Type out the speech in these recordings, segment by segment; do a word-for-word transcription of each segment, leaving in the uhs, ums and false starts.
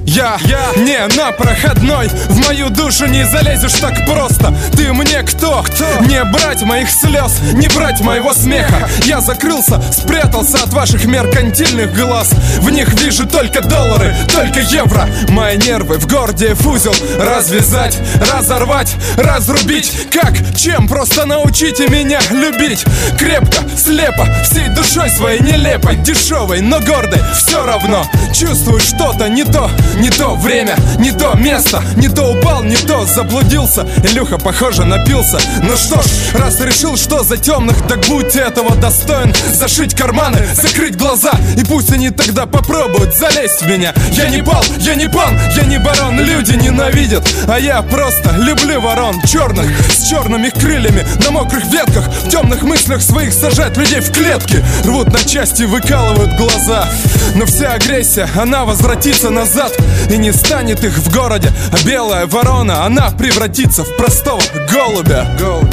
Я, я не на проходной, в мою душу не залезешь так просто. Ты мне кто? кто? Не брать моих слез, не брать моего смеха. Я закрылся, спрятался от ваших меркантильных глаз. В них вижу только доллары, только евро. Мои нервы в Гордиев узел развязать, разорвать, разрубить. Как? Чем? Просто научите меня любить. Крепко, слепо, всей душой своей нелепой, дешевой, но гордой. Все равно чувствую что-то не то. Не то время, не то место, не то упал, не то заблудился. Илюха, похоже, напился. Ну что ж, раз решил, что за темных, так будь этого достоин. Зашить карманы, закрыть глаза, и пусть они тогда попробуют залезть в меня. Я не бал, я не пан, я не барон. Люди ненавидят, а я просто люблю ворон черных, с черными крыльями, на мокрых ветках. В темных мыслях своих сажать людей в клетки. Рвут на части, выкалывают глаза. Но вся агрессия, она возвратится назад и не станет их в городе. А белая ворона, она превратится в простого голубя.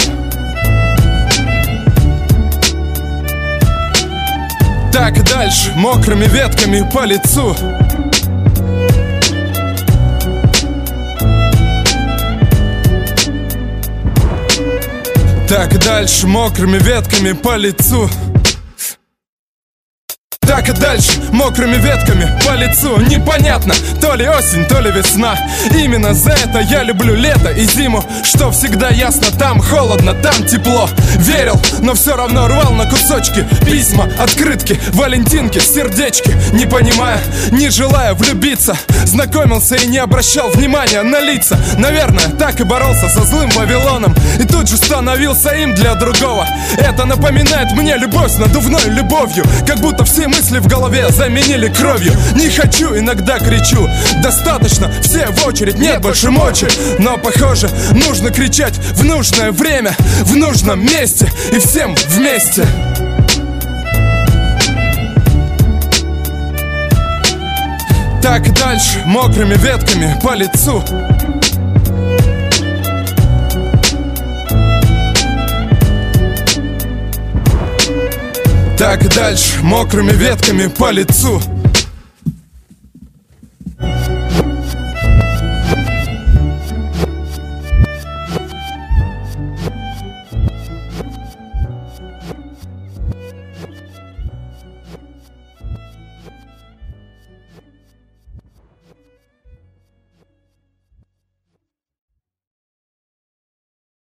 Так дальше, мокрыми ветками по лицу. Так дальше, мокрыми ветками по лицу. Так и дальше, мокрыми ветками по лицу. Непонятно, то ли осень, то ли весна. Именно за это я люблю лето и зиму. Что всегда ясно, там холодно, там тепло. Верил, но все равно рвал на кусочки письма, открытки, валентинки, сердечки. Не понимая, не желая влюбиться, знакомился и не обращал внимания на лица. Наверное, так и боролся со злым Вавилоном, и тут же становился им для другого. Это напоминает мне любовь с надувной любовью. Как будто все мы мысли в голове заменили кровью. Не хочу, иногда кричу. Достаточно, все в очередь, нет больше мочи. Но похоже, нужно кричать в нужное время, в нужном месте и всем вместе. Так дальше, мокрыми ветками по лицу. Так дальше, мокрыми ветками по лицу.